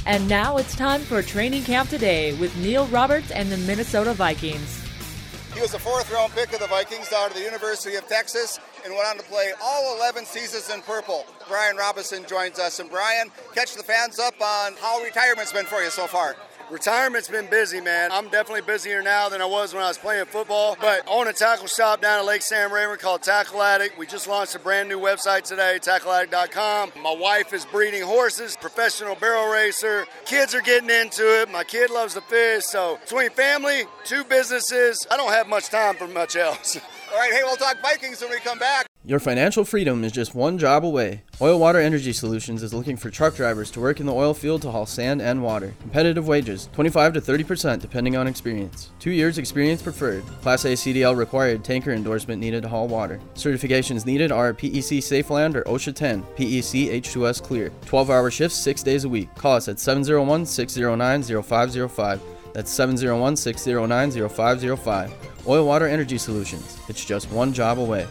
And now it's time for Training Camp Today with Neil Roberts and the Minnesota Vikings. He was a fourth-round pick of the Vikings out of the University of Texas and went on to play all 11 seasons in purple. Brian Robinson joins us. And Brian, catch the fans up on how retirement's been for you so far. Retirement's been busy, man. I'm definitely busier now than I was when I was playing football. But I own a tackle shop down at Lake Sam Rayburn called Tackle Addict. We just launched a brand new website today, tackleaddict.com. My wife is breeding horses, professional barrel racer. Kids are getting into it. My kid loves to fish. So between family, two businesses, I don't have much time for much else. All right, hey, we'll talk Vikings when we come back. Your financial freedom is just one job away. Oil Water Energy Solutions is looking for truck drivers to work in the oil field to haul sand and water. Competitive wages, 25 to 30% depending on experience. 2 years experience preferred. Class A CDL required, tanker endorsement needed to haul water. Certifications needed are PEC Safeland or OSHA 10, PEC H2S Clear. 12-hour shifts, 6 days a week. Call us at 701-609-0505. That's 701-609-0505. Oil Water Energy Solutions. It's just one job away.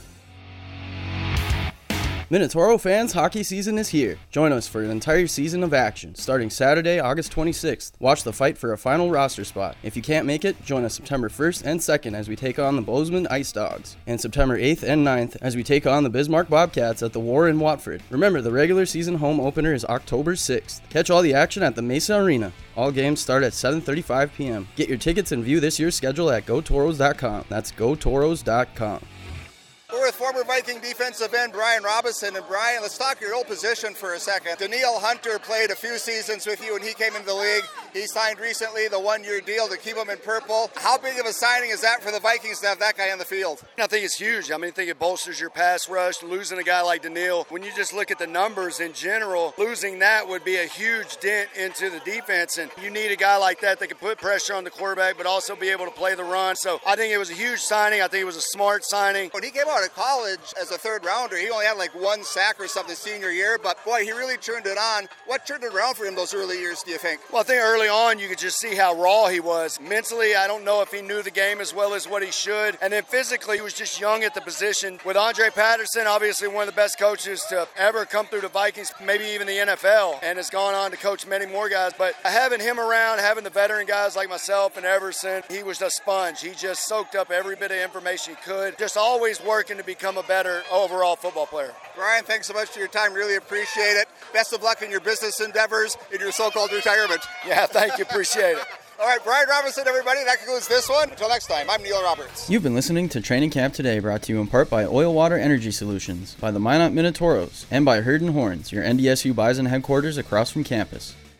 Minotoro fans, hockey season is here. Join us for an entire season of action, starting Saturday, August 26th. Watch the fight for a final roster spot. If you can't make it, join us September 1st and 2nd as we take on the Bozeman Ice Dogs, and September 8th and 9th as we take on the Bismarck Bobcats at the War in Watford. Remember, the regular season home opener is October 6th. Catch all the action at the Mesa Arena. All games start at 7:35 p.m. Get your tickets and view this year's schedule at GoToros.com. That's GoToros.com. We're with former Viking defensive end Brian Robinson. And Brian, let's talk your old position for a second. Daniil Hunter played a few seasons with you when he came into the league. He signed recently the one-year deal to keep him in purple. How big of a signing is that for the Vikings to have that guy on the field? I think it's huge. I think it bolsters your pass rush. Losing a guy like Daniil, when you just look at the numbers in general, losing that would be a huge dent into the defense. And you need a guy like that that can put pressure on the quarterback, but also be able to play the run. So I think it was a huge signing. I think it was a smart signing. When he came out of college as a third rounder, he only had like one sack or something senior year, but boy, he really turned it on. What turned it around for him those early years, do you think? Well, I think early on you could just see how raw he was. Mentally, I don't know if he knew the game as well as what he should. And then physically, he was just young at the position. With Andre Patterson, obviously one of the best coaches to ever come through the Vikings, maybe even the NFL, and has gone on to coach many more guys. But having him around, having the veteran guys like myself and Everson, he was a sponge. He just soaked up every bit of information he could, just always working to become a better overall football player. Brian, thanks so much for your time. Really appreciate it. Best of luck in your business endeavors in your so-called retirement. Yeah, thank you. Appreciate it. All right, Brian Robinson, everybody. That concludes this one. Until next time, I'm Neil Roberts. You've been listening to Training Camp Today, brought to you in part by Oil Water Energy Solutions, by the Minot Minotoros, and by Herd and Horns, your NDSU Bison headquarters across from campus.